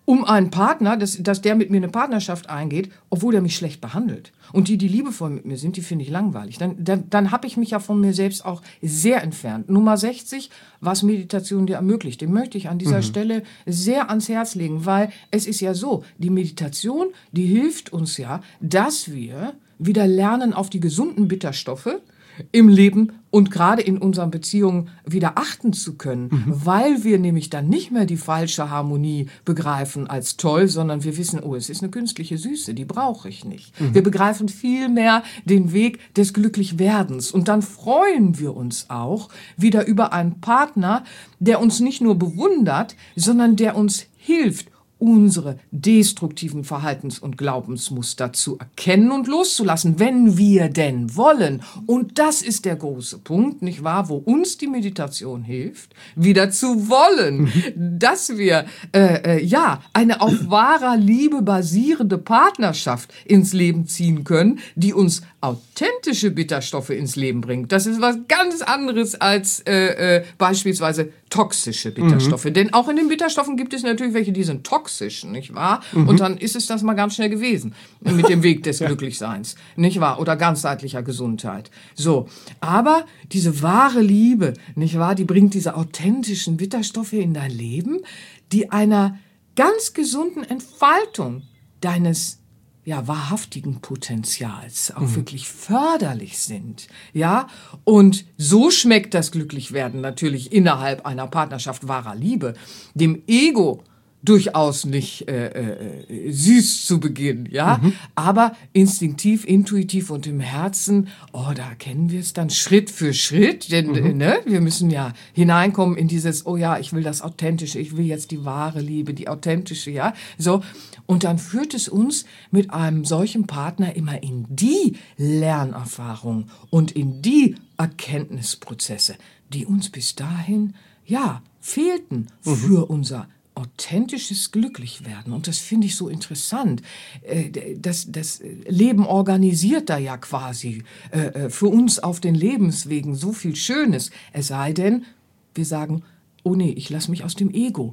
um einen Partner, dass, dass der mit mir eine Partnerschaft eingeht, obwohl er mich schlecht behandelt. Und die, die liebevoll mit mir sind, die finde ich langweilig. Dann, dann, dann habe ich mich ja von mir selbst auch sehr entfernt. Nummer sechzig, was Meditation dir ermöglicht, den möchte ich an dieser mhm. Stelle sehr ans Herz legen, weil es ist ja so, die Meditation, die hilft uns ja, dass wir wieder lernen, auf die gesunden Bitterstoffe im Leben und gerade in unseren Beziehungen wieder achten zu können, mhm. weil wir nämlich dann nicht mehr die falsche Harmonie begreifen als toll, sondern wir wissen, oh, es ist eine künstliche Süße, die brauche ich nicht. Mhm. Wir begreifen vielmehr den Weg des Glücklichwerdens und dann freuen wir uns auch wieder über einen Partner, der uns nicht nur bewundert, sondern der uns hilft, unsere destruktiven Verhaltens- und Glaubensmuster zu erkennen und loszulassen, wenn wir denn wollen. Und das ist der große Punkt, nicht wahr, wo uns die Meditation hilft, wieder zu wollen, dass wir äh, äh, ja eine auf wahrer Liebe basierende Partnerschaft ins Leben ziehen können, die uns authentische Bitterstoffe ins Leben bringt. Das ist was ganz anderes als äh, äh, beispielsweise toxische Bitterstoffe. Mhm. Denn auch in den Bitterstoffen gibt es natürlich welche, die sind toxisch, nicht wahr? Mhm. Und dann ist es das mal ganz schnell gewesen mit dem Weg des Glücklichseins, nicht wahr? Oder ganzheitlicher Gesundheit. So, aber diese wahre Liebe, nicht wahr? Die bringt diese authentischen Bitterstoffe in dein Leben, die einer ganz gesunden Entfaltung deines ja, wahrhaftigen Potenzials auch mhm. wirklich förderlich sind, ja, und so schmeckt das Glücklichwerden natürlich innerhalb einer Partnerschaft wahrer Liebe dem Ego durchaus nicht äh, äh, süß zu Beginn, ja, mhm. aber instinktiv, intuitiv und im Herzen, oh, da kennen wir es dann Schritt für Schritt, denn mhm. ne, wir müssen ja hineinkommen in dieses, oh ja, ich will das Authentische, ich will jetzt die wahre Liebe, die authentische, ja, so, und dann führt es uns mit einem solchen Partner immer in die Lernerfahrung und in die Erkenntnisprozesse, die uns bis dahin, ja, fehlten mhm. für unser authentisches Glücklichwerden. Und das finde ich so interessant. Das, das Leben organisiert da ja quasi für uns auf den Lebenswegen so viel Schönes. Es sei denn, wir sagen, oh nee, ich lasse mich aus dem Ego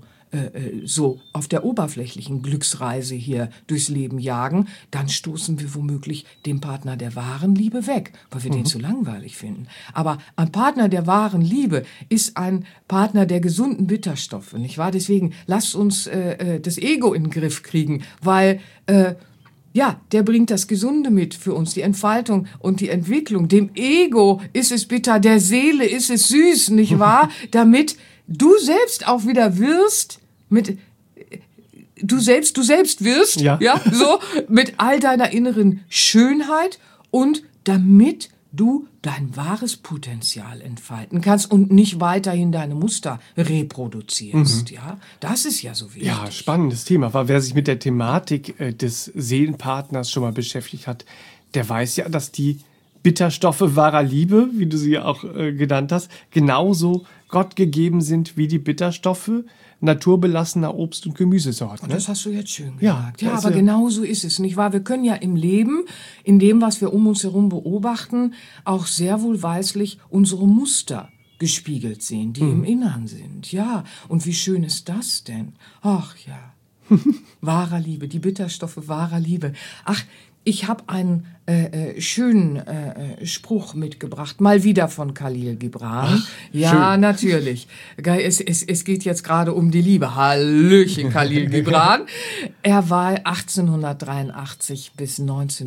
so auf der oberflächlichen Glücksreise hier durchs Leben jagen, dann stoßen wir womöglich den Partner der wahren Liebe weg, weil wir mhm. den zu langweilig finden. Aber ein Partner der wahren Liebe ist ein Partner der gesunden Bitterstoffe, nicht wahr? Deswegen lasst uns äh, das Ego in den Griff kriegen, weil äh, ja, der bringt das Gesunde mit für uns, die Entfaltung und die Entwicklung. Dem Ego ist es bitter, der Seele ist es süß, nicht wahr? Damit du selbst auch wieder wirst mit, du selbst, du selbst wirst, ja. ja, so, mit all deiner inneren Schönheit und damit du dein wahres Potenzial entfalten kannst und nicht weiterhin deine Muster reproduzierst, mhm. ja. Das ist ja so wichtig. Ja, spannendes Thema. Aber wer sich mit der Thematik äh, des Seelenpartners schon mal beschäftigt hat, der weiß ja, dass die Bitterstoffe wahrer Liebe, wie du sie auch äh, genannt hast, genauso Gott gegeben sind wie die Bitterstoffe naturbelassener Obst- und Gemüsesorten. Ne? Das hast du jetzt schön ja, gesagt. Ja, aber ja genau so ist es, nicht wahr? Wir können ja im Leben, in dem, was wir um uns herum beobachten, auch sehr wohlweislich unsere Muster gespiegelt sehen, die hm. im Innern sind. Ja, und wie schön ist das denn? Ach ja, wahrer Liebe, die Bitterstoffe wahrer Liebe. Ach, ich habe einen äh, äh, schönen äh, Spruch mitgebracht, mal wieder von Khalil Gibran. Ach, ja, schön. Natürlich. Es, es, es geht jetzt gerade um die Liebe. Hallöchen, Khalil Gibran. Er war achtzehnhundertdreiundachtzig bis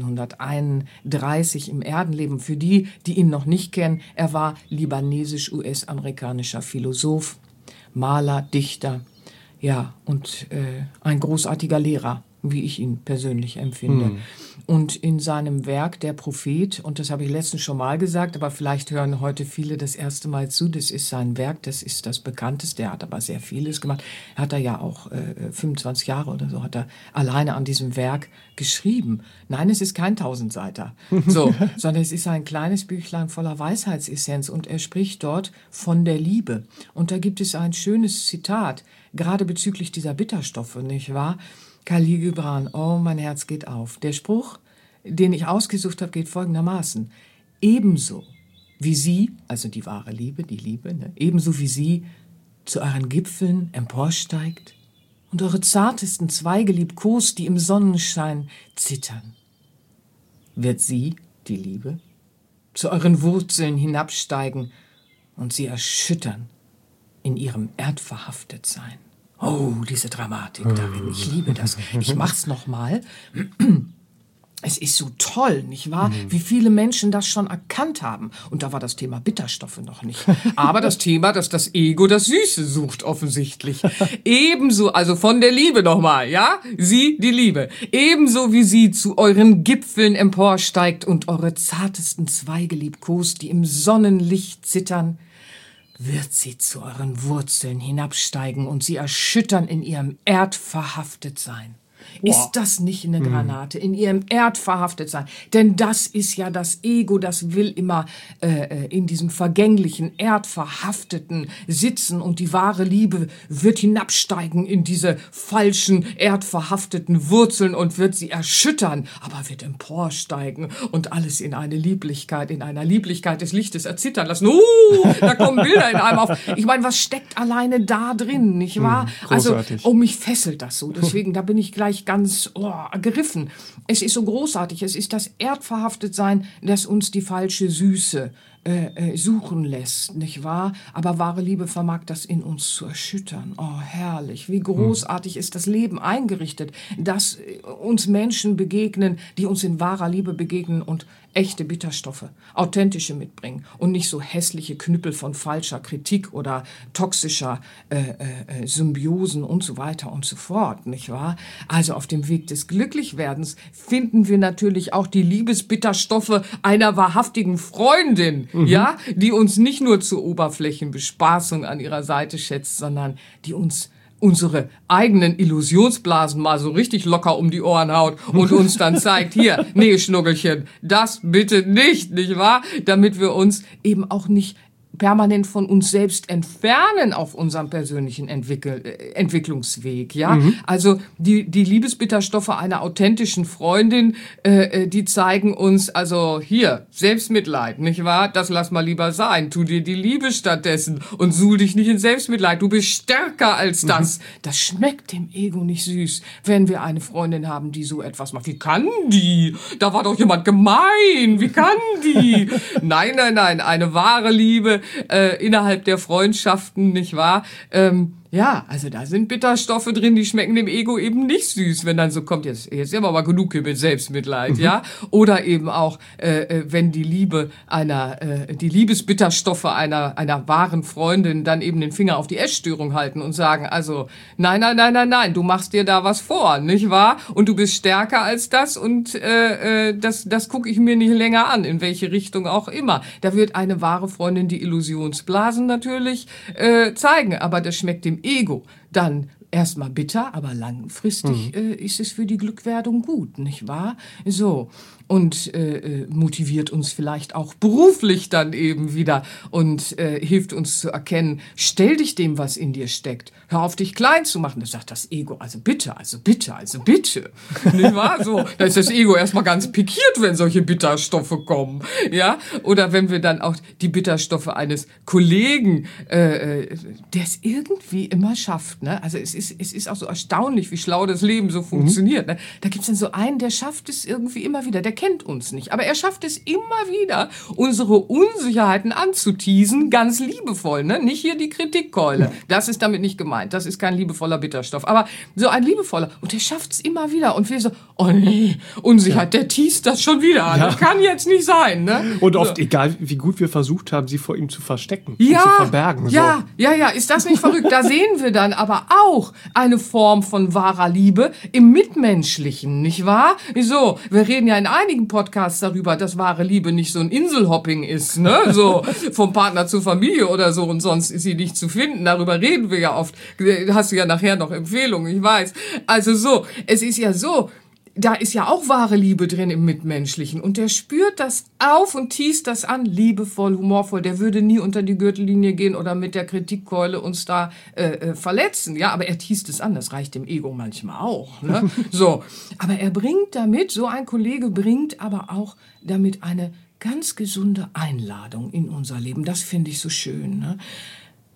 neunzehnhunderteinunddreißig im Erdenleben. Für die, die ihn noch nicht kennen, er war libanesisch-U S-amerikanischer Philosoph, Maler, Dichter, ja, und äh, ein großartiger Lehrer, wie ich ihn persönlich empfinde. Hm. Und in seinem Werk Der Prophet, und das habe ich letztens schon mal gesagt, aber vielleicht hören heute viele das erste Mal zu, das ist sein Werk, das ist das bekannteste, er hat aber sehr vieles gemacht. Er hat er ja auch äh, fünfundzwanzig Jahre oder so, hat er alleine an diesem Werk geschrieben. Nein, es ist kein Tausendseiter, so, sondern es ist ein kleines Büchlein voller Weisheitsessenz und er spricht dort von der Liebe. Und da gibt es ein schönes Zitat, gerade bezüglich dieser Bitterstoffe, nicht wahr? Khalil Gibran, oh, mein Herz geht auf. Der Spruch, den ich ausgesucht habe, geht folgendermaßen. Ebenso wie Sie, also die wahre Liebe, die Liebe, ne, ebenso wie sie zu euren Gipfeln emporsteigt, und eure zartesten Zweige liebkost, die im Sonnenschein zittern, wird sie, die Liebe, zu euren Wurzeln hinabsteigen und sie erschüttern in ihrem Erdverhaftetsein. Oh, diese Dramatik darin, ich liebe das. Ich mach's nochmal. Es ist so toll, nicht wahr? Mhm. Wie viele Menschen das schon erkannt haben. Und da war das Thema Bitterstoffe noch nicht. Aber das Thema, dass das Ego das Süße sucht, offensichtlich. Ebenso, also von der Liebe nochmal, ja? Sie, die Liebe. Ebenso wie sie zu euren Gipfeln emporsteigt und eure zartesten Zweige liebkost, die im Sonnenlicht zittern, wird sie zu euren Wurzeln hinabsteigen und sie erschüttern in ihrem Erdverhaftetsein. Wow. Ist das nicht eine Granate? In ihrem Erd verhaftet sein. Denn das ist ja das Ego, das will immer äh, in diesem vergänglichen, erdverhafteten sitzen und die wahre Liebe wird hinabsteigen in diese falschen, erdverhafteten Wurzeln und wird sie erschüttern, aber wird emporsteigen und alles in eine Lieblichkeit, in einer Lieblichkeit des Lichtes erzittern lassen. Uh, da kommen Bilder in einem auf. Ich meine, was steckt alleine da drin, nicht wahr? Hm, großartig. Also, oh, mich fesselt das so. Deswegen, da bin ich gleich ganz oh, gegriffen. Es ist so großartig. Es ist das Erdverhaftetsein, das uns die falsche Süße äh, äh, suchen lässt, nicht wahr? Aber wahre Liebe vermag das in uns zu erschüttern. Oh, herrlich. Wie großartig ist das Leben eingerichtet, dass uns Menschen begegnen, die uns in wahrer Liebe begegnen und echte Bitterstoffe, authentische mitbringen und nicht so hässliche Knüppel von falscher Kritik oder toxischer äh, äh, Symbiosen und so weiter und so fort, nicht wahr? Also auf dem Weg des Glücklichwerdens finden wir natürlich auch die Liebesbitterstoffe einer wahrhaftigen Freundin, mhm. ja, die uns nicht nur zur Oberflächenbespaßung an ihrer Seite schätzt, sondern die uns unsere eigenen Illusionsblasen mal so richtig locker um die Ohren haut und uns dann zeigt, hier, nee, Schnuggelchen, das bitte nicht, nicht wahr? Damit wir uns eben auch nicht permanent von uns selbst entfernen auf unserem persönlichen Entwickel, äh, Entwicklungsweg, ja. Mhm. Also die, die Liebesbitterstoffe einer authentischen Freundin, äh, die zeigen uns, also hier, Selbstmitleid, nicht wahr? Das lass mal lieber sein. Tu dir die Liebe stattdessen und suhl dich nicht in Selbstmitleid. Du bist stärker als das. Mhm. Das schmeckt dem Ego nicht süß, wenn wir eine Freundin haben, die so etwas macht. Wie kann die? Da war doch jemand gemein. Wie kann die? Nein, nein, nein. Eine wahre Liebe Äh, innerhalb der Freundschaften, nicht wahr? Ähm, ja, also da sind Bitterstoffe drin, die schmecken dem Ego eben nicht süß, wenn dann so kommt, jetzt, jetzt haben wir aber genug hier mit Selbstmitleid, mhm. ja? Oder eben auch, äh, wenn die Liebe einer, äh, die Liebesbitterstoffe einer, einer wahren Freundin dann eben den Finger auf die Essstörung halten und sagen, also, nein, nein, nein, nein, nein, du machst dir da was vor, nicht wahr? Und du bist stärker als das und äh, das, das gucke ich mir nicht länger an, in welche Richtung auch immer. Da wird eine wahre Freundin die Illusionsblasen natürlich äh, zeigen, aber das schmeckt dem Ego dann erstmal bitter, aber langfristig mhm. äh, ist es für die Glückwerdung gut, nicht wahr? So. Und äh, motiviert uns vielleicht auch beruflich dann eben wieder und äh, hilft uns zu erkennen, stell dich dem, was in dir steckt. Hör auf, dich klein zu machen. Das sagt das Ego, also bitte, also bitte, also bitte. Nicht wahr? So, da ist das Ego erstmal ganz pikiert, wenn solche Bitterstoffe kommen. Ja? Oder wenn wir dann auch die Bitterstoffe eines Kollegen, äh, der es irgendwie immer schafft. Ne? Also es ist, es ist auch so erstaunlich, wie schlau das Leben so funktioniert. Mhm. Ne? Da gibt's dann so einen, der schafft es irgendwie immer wieder. Der kennt uns nicht, aber er schafft es immer wieder, unsere Unsicherheiten anzuteasen, ganz liebevoll, ne? Nicht hier die Kritikkeule. Das ist damit nicht gemeint. Das ist kein liebevoller Bitterstoff. Aber so ein liebevoller. Und der schafft es immer wieder. Und wir so, oh nee, Unsicherheit, ja. Der teast das schon wieder an. Ja. Das kann jetzt nicht sein, ne? Und oft, so. Egal wie gut wir versucht haben, sie vor ihm zu verstecken, ja, zu verbergen. So. Ja, ja, ja, ist das nicht verrückt? Da sehen wir dann aber auch eine Form von wahrer Liebe im Mitmenschlichen, nicht wahr? So, wir reden ja in einigen Podcasts darüber, dass wahre Liebe nicht so ein Inselhopping ist, ne? So vom Partner zur Familie oder so und sonst ist sie nicht zu finden. Darüber reden wir ja oft. Hast du ja nachher noch Empfehlungen, ich weiß. Also so, es ist ja so, da ist ja auch wahre Liebe drin im Mitmenschlichen und der spürt das auf und teast das an, liebevoll, humorvoll. Der würde nie unter die Gürtellinie gehen oder mit der Kritikkeule uns da äh, verletzen, ja, aber er teast es an, das reicht dem Ego manchmal auch, ne? So, aber er bringt damit, so ein Kollege bringt aber auch damit eine ganz gesunde Einladung in unser Leben. Das finde ich so schön, ne?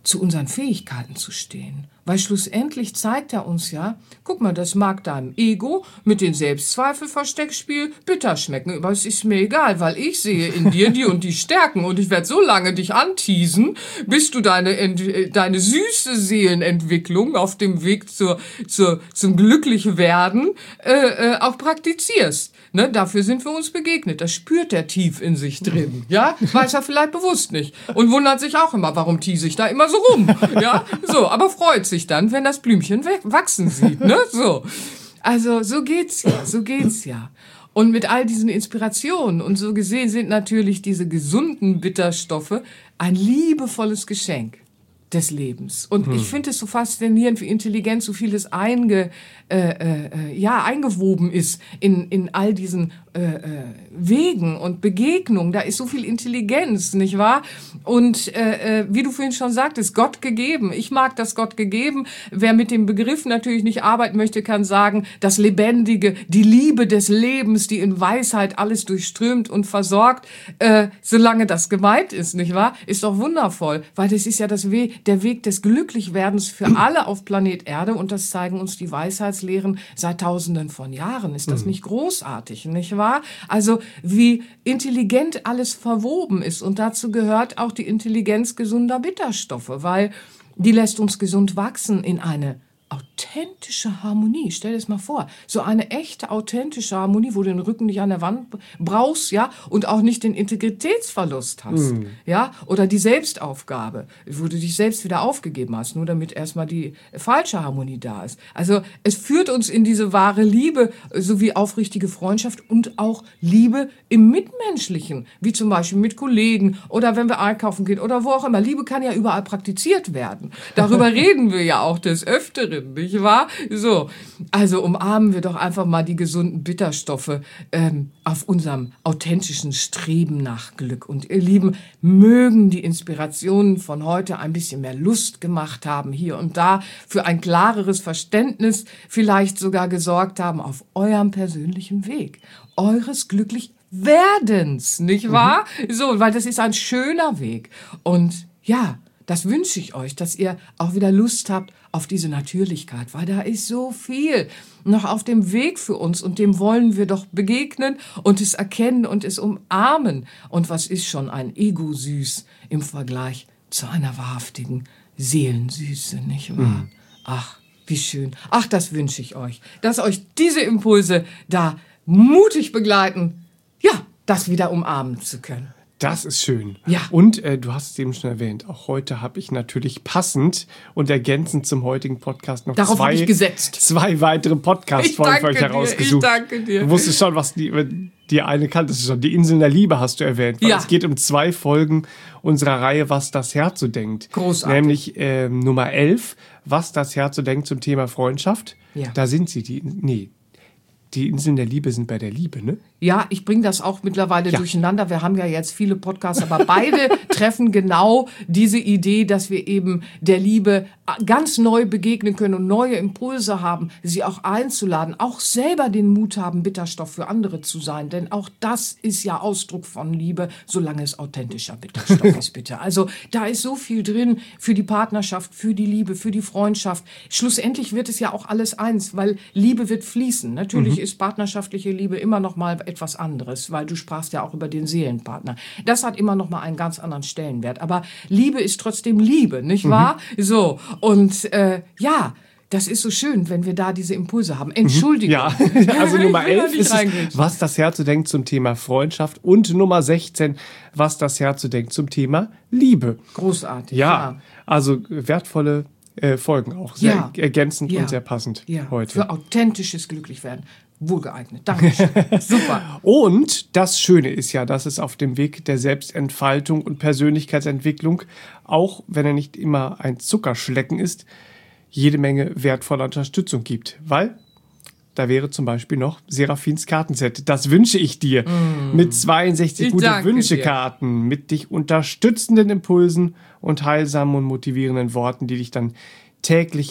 zu unseren Fähigkeiten zu stehen. Weil schlussendlich zeigt er uns ja, guck mal, das mag deinem Ego mit den Selbstzweifel-Versteckspiel bitter schmecken, aber es ist mir egal, weil ich sehe in dir die und die Stärken und ich werde so lange dich anteasen, bis du deine, deine süße Seelenentwicklung auf dem Weg zur, zur, zum Glücklichwerden äh, äh, auch praktizierst. Ne, dafür sind wir uns begegnet. Das spürt er tief in sich drin. Ja, weiß er vielleicht bewusst nicht. Und wundert sich auch immer, warum tease ich da immer so rum. Ja, so, aber freut sich dann, wenn das Blümchen wachsen sieht. Ne, so. Also, so geht's ja, so geht's ja. Und mit all diesen Inspirationen und so gesehen sind natürlich diese gesunden Bitterstoffe ein liebevolles Geschenk des Lebens. Und hm. ich finde es so faszinierend, wie intelligent so vieles einge, äh, äh, ja, eingewoben ist in, in all diesen äh, äh, Wegen und Begegnungen. Da ist so viel Intelligenz, nicht wahr? Und äh, äh, wie du vorhin schon sagtest, Gott gegeben. Ich mag das Gott gegeben. Wer mit dem Begriff natürlich nicht arbeiten möchte, kann sagen, das Lebendige, die Liebe des Lebens, die in Weisheit alles durchströmt und versorgt, äh, solange das gemeint ist, nicht wahr? Ist doch wundervoll, weil das ist ja das Weg, der Weg des Glücklichwerdens für alle auf Planet Erde und das zeigen uns die Weisheitslehren seit Tausenden von Jahren. Ist das nicht großartig, nicht wahr? Also wie intelligent alles verwoben ist und dazu gehört auch die Intelligenz gesunder Bitterstoffe, weil die lässt uns gesund wachsen in eine authentische Harmonie. Stell dir das mal vor. So eine echte, authentische Harmonie, wo du den Rücken nicht an der Wand brauchst, ja, und auch nicht den Integritätsverlust hast, mm. ja, oder die Selbstaufgabe, wo du dich selbst wieder aufgegeben hast, nur damit erstmal die falsche Harmonie da ist. Also, es führt uns in diese wahre Liebe, sowie aufrichtige Freundschaft und auch Liebe im Mitmenschlichen, wie zum Beispiel mit Kollegen oder wenn wir einkaufen gehen oder wo auch immer. Liebe kann ja überall praktiziert werden. Darüber reden wir ja auch des Öfteren. Nicht wahr? So, also umarmen wir doch einfach mal die gesunden Bitterstoffe ähm, auf unserem authentischen Streben nach Glück. Und ihr Lieben, mögen die Inspirationen von heute ein bisschen mehr Lust gemacht haben, hier und da, für ein klareres Verständnis vielleicht sogar gesorgt haben auf eurem persönlichen Weg, eures Glücklichwerdens, nicht wahr? Mhm. So, weil das ist ein schöner Weg. Und ja, das wünsche ich euch, dass ihr auch wieder Lust habt auf diese Natürlichkeit, weil da ist so viel noch auf dem Weg für uns und dem wollen wir doch begegnen und es erkennen und es umarmen. Und was ist schon ein Ego-Süß im Vergleich zu einer wahrhaftigen Seelensüße, nicht wahr? Mhm. Ach, wie schön. Ach, das wünsche ich euch, dass euch diese Impulse da mutig begleiten, ja, das wieder umarmen zu können. Das ist schön. Ja. Und äh, du hast es eben schon erwähnt, auch heute habe ich natürlich passend und ergänzend zum heutigen Podcast noch Darauf zwei, ich gesetzt. zwei weitere Podcast-Folgen für euch dir, herausgesucht. Ich danke dir. Du wusstest schon, was die, die eine kanntest du schon. Die Inseln der Liebe hast du erwähnt. Weil ja. Es geht um zwei Folgen unserer Reihe, was das Herz so denkt. Großartig. Nämlich äh, Nummer elf, was das Herz so denkt zum Thema Freundschaft. Ja. Da sind sie, die, nee, die Inseln der Liebe sind bei der Liebe, ne? Ja, ich bringe das auch mittlerweile ja. durcheinander. Wir haben ja jetzt viele Podcasts, aber beide treffen genau diese Idee, dass wir eben der Liebe ganz neu begegnen können und neue Impulse haben, sie auch einzuladen, auch selber den Mut haben, Bitterstoff für andere zu sein. Denn auch das ist ja Ausdruck von Liebe, solange es authentischer Bitterstoff ist, bitte. Also da ist so viel drin für die Partnerschaft, für die Liebe, für die Freundschaft. Schlussendlich wird es ja auch alles eins, weil Liebe wird fließen. Natürlich mhm. ist partnerschaftliche Liebe immer noch mal etwas anderes, weil du sprachst ja auch über den Seelenpartner. Das hat immer noch mal einen ganz anderen Stellenwert. Aber Liebe ist trotzdem Liebe, nicht wahr? Mhm. So, und äh, ja, das ist so schön, wenn wir da diese Impulse haben. Entschuldigung. Ja, also Nummer elf ist es, was das Herz so denkt zum Thema Freundschaft und Nummer sechzehn, was das Herz so denkt zum Thema Liebe. Großartig. Ja, ja. Also wertvolle äh, Folgen auch. Sehr ja. ergänzend ja. und sehr passend ja. heute. Für authentisches Glücklichwerden. Wohlgeeignet. Dankeschön. Super. Und das Schöne ist ja, dass es auf dem Weg der Selbstentfaltung und Persönlichkeitsentwicklung, auch wenn er nicht immer ein Zuckerschlecken ist, jede Menge wertvoller Unterstützung gibt. Weil da wäre zum Beispiel noch Seraphins Kartenset. Das wünsche ich dir. Mm. Mit zweiundsechzig Ich gute danke Wünschekarten, mit dich unterstützenden Impulsen und heilsamen und motivierenden Worten, die dich dann täglich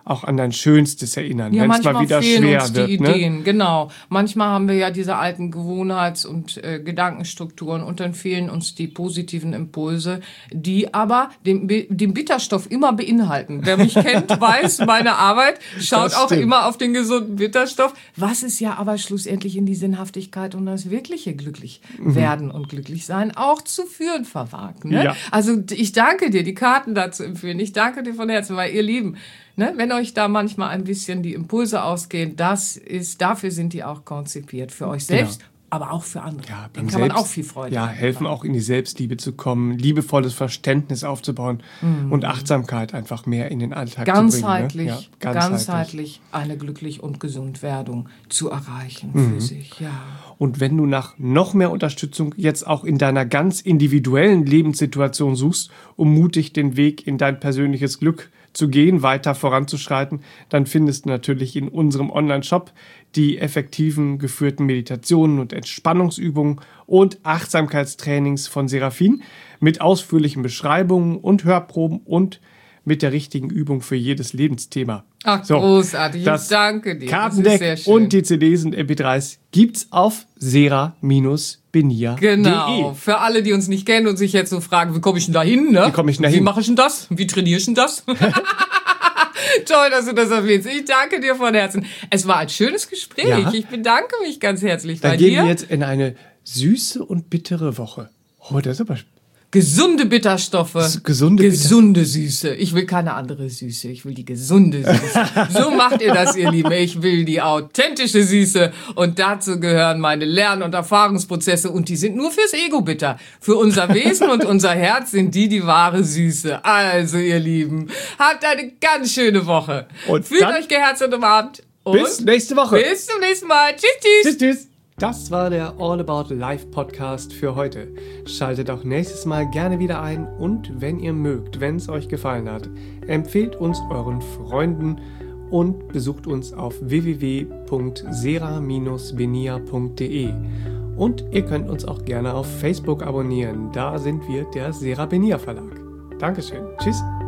auch an dein Schönstes erinnern, Ja, wenn es mal wieder fehlen schwer uns wird. die Ideen, Ne? genau. Manchmal haben wir ja diese alten Gewohnheits- und äh, Gedankenstrukturen und dann fehlen uns die positiven Impulse, die aber den, den Bitterstoff immer beinhalten. Wer mich kennt, weiß, meine Arbeit schaut auch immer auf den gesunden Bitterstoff, was es ja aber schlussendlich in die Sinnhaftigkeit und das wirkliche glücklich werden und glücklich sein auch zu führen verwagt. Ne? Ja. Also ich danke dir, die Karten dazu empfehlen. Ich danke dir von Herzen, weil ihr Lieben, ne, wenn euch da manchmal ein bisschen die Impulse ausgehen, das ist, dafür sind die auch konzipiert. Für euch selbst, Genau. aber auch für andere. Ja, Denen beim kann man Selbst- auch viel Freude Ja, machen. helfen auch in die Selbstliebe zu kommen, liebevolles Verständnis aufzubauen und Achtsamkeit einfach mehr in den Alltag Ganzheitlich, zu bringen. Ne? Ja, ganzheitlich. ganzheitlich eine glücklich und gesund Werdung zu erreichen für sich. Ja. Und wenn du nach noch mehr Unterstützung jetzt auch in deiner ganz individuellen Lebenssituation suchst, um mutig den Weg in dein persönliches Glück zu gehen, weiter voranzuschreiten, dann findest du natürlich in unserem Online-Shop die effektiven geführten Meditationen und Entspannungsübungen und Achtsamkeitstrainings von Seraphin mit ausführlichen Beschreibungen und Hörproben und mit der richtigen Übung für jedes Lebensthema. Ach, großartig. Das Ich danke dir. Kartendeck das ist sehr schön. und die C Ds und M P dreis gibt's auf sera Bindestrich benia punkt de. Genau. Für alle, die uns nicht kennen und sich jetzt so fragen, wie komme ich denn da hin? Ne? Wie komme ich denn da Wie hin? mache ich denn das? Wie trainiere ich denn das? Toll, dass du das erwähnst. Ich danke dir von Herzen. Es war ein schönes Gespräch. Ja. Ich bedanke mich ganz herzlich Dann bei gehen dir. wir jetzt in eine süße und bittere Woche. Oh, das ist aber... Gesunde Bitterstoffe. Gesunde Gesunde Süße. Ich will keine andere Süße. Ich will die gesunde Süße. So macht ihr das, ihr Lieben. Ich will die authentische Süße. Und dazu gehören meine Lern- und Erfahrungsprozesse. Und die sind nur fürs Ego bitter. Für unser Wesen und unser Herz sind die die wahre Süße. Also, ihr Lieben, habt eine ganz schöne Woche. Und Fühlt dann- euch geherzt und umarmt. Und Bis nächste Woche. bis zum nächsten Mal. Tschüss, tschüss. Tschüss, tschüss. Das war der All About Life Podcast für heute. Schaltet auch nächstes Mal gerne wieder ein und wenn ihr mögt, wenn es euch gefallen hat, empfehlt uns euren Freunden und besucht uns auf w w w punkt sera Bindestrich benia punkt de. Und ihr könnt uns auch gerne auf Facebook abonnieren. Da sind wir der Sera Benia Verlag. Dankeschön. Tschüss.